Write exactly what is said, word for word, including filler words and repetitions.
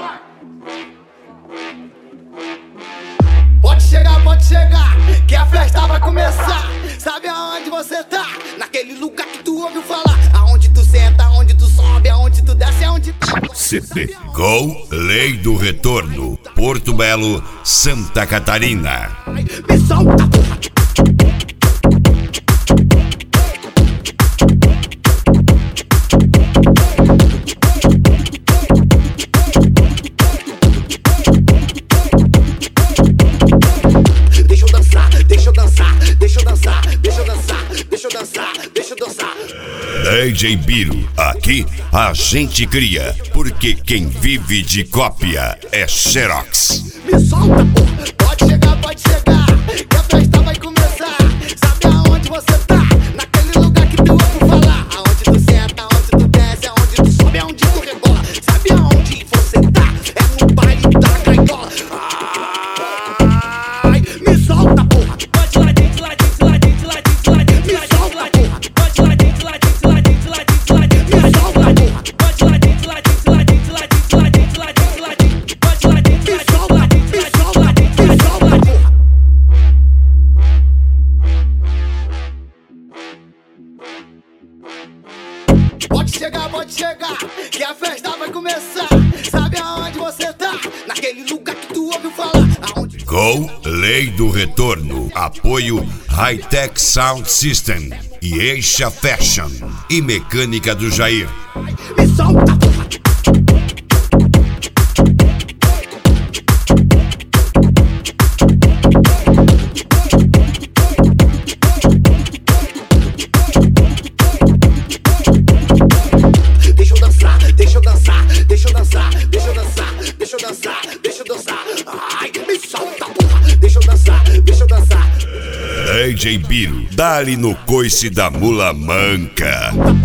Pode chegar, pode chegar, que a festa vai começar. Sabe aonde você tá? Naquele lugar que tu ouviu falar. Aonde tu senta, aonde tu sobe, aonde tu desce, aonde tu... C P Go Lei do Retorno, Porto Belo, Santa Catarina. Me solta, porra. Deixa eu dançar, deixa eu dançar, deixa eu dançar, deixa eu dançar, deixa eu dançar, deixa eu dançar. D J Biro, aqui a gente cria, porque quem vive de cópia é Xerox. Me solta, porra. Pode chegar, pode chegar, que a festa vai começar. Sabe aonde você tá? Naquele lugar que tu ouviu falar. Aonde tu senta, aonde tu desce, aonde tu sobe, aonde tu rebola. Sabe aonde você tá? É no baile da caiola. Ai, me solta, porra. Pode lá dentro, lá dentro, lá dentro, lá dentro, lá dentro. Me solta, porra. Pode lá dentro, lá dentro, lá dentro, lá dentro, lá dentro. Me solta, porra. Pode lá dentro, lá dentro, lá dentro, lá dentro, lá dentro, lá dentro, lá dentro. Pode lá dentro, me solta, lá dentro, me solta, lá dentro, me solta, porra. Pode chegar, pode chegar, que a festa vai começar. Sabe aonde você tá? Naquele lugar que tu ouviu falar. Aonde... Go Lei do Retorno, apoio Hightech Sound System e Eixa Fashion e Mecânica do Jair. Me solta, porra. Deixa eu dançar, deixa eu dançar, deixa eu dançar, deixa eu dançar, deixa eu dançar, deixa eu dançar. Ai, me solta, porra. Deixa eu dançar, deixa eu dançar. D J Biro, dá-lhe no coice da mula manca.